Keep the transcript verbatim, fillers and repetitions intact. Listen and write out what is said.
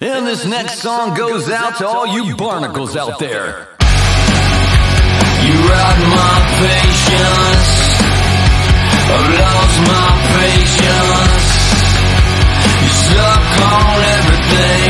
And this next song goes out to all you barnacles out there. You robbed my patience, I've lost my patience. You suck on everything.